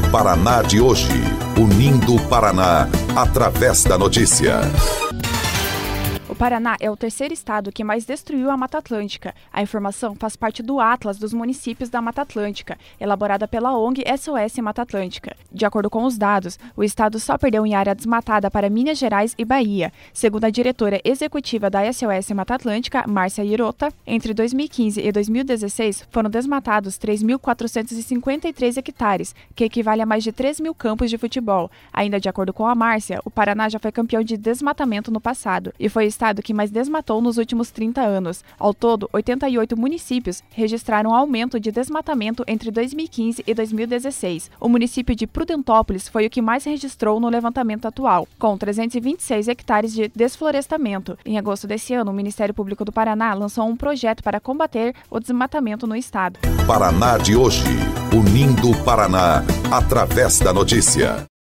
Paraná de hoje, unindo o Paraná através da notícia. O Paraná é o terceiro estado que mais destruiu a Mata Atlântica. A informação faz parte do Atlas dos Municípios da Mata Atlântica, elaborada pela ONG SOS Mata Atlântica. De acordo com os dados, o estado só perdeu em área desmatada para Minas Gerais e Bahia. Segundo a diretora executiva da SOS Mata Atlântica, Márcia Hirota, entre 2015 e 2016 foram desmatados 3.453 hectares, que equivale a mais de 3.000 campos de futebol. Ainda de acordo com a Márcia, o Paraná já foi campeão de desmatamento no passado e foi o estado que mais desmatou nos últimos 30 anos. Ao todo, 88 municípios registraram aumento de desmatamento entre 2015 e 2016. O município de Prudentópolis foi o que mais registrou no levantamento atual, com 326 hectares de desflorestamento. Em agosto desse ano, o Ministério Público do Paraná lançou um projeto para combater o desmatamento no estado. Paraná de hoje, unindo o Paraná através da notícia.